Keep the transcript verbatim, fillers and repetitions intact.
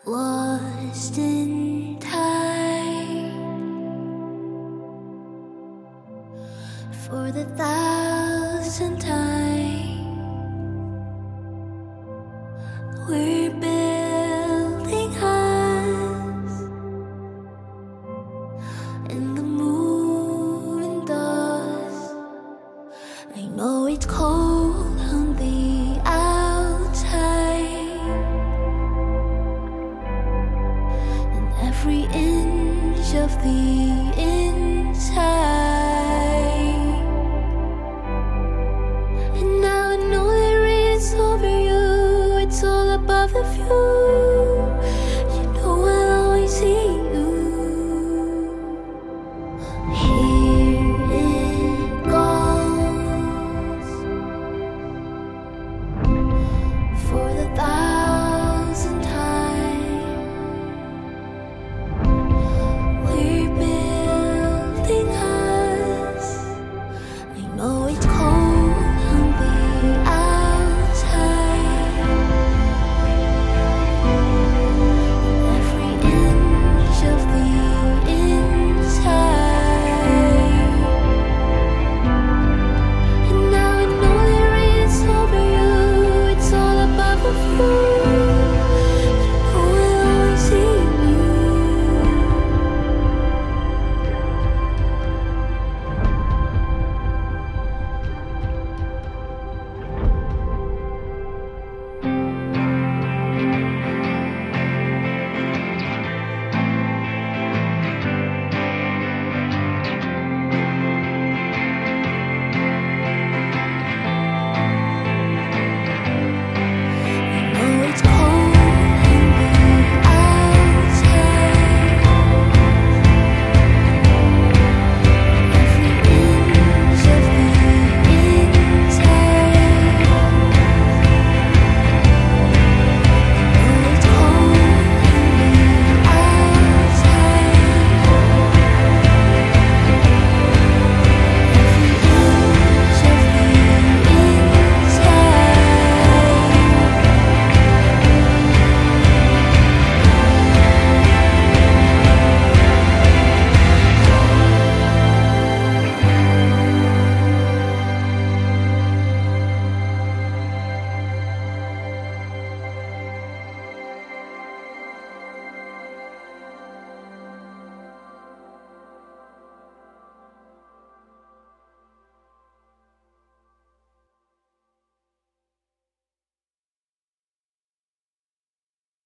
lost in time for the thousandth time. We're building us in the moon and dust. I know it's cold on the outside, and every inch of the inside. And now I know that it's over you, it's all above the view.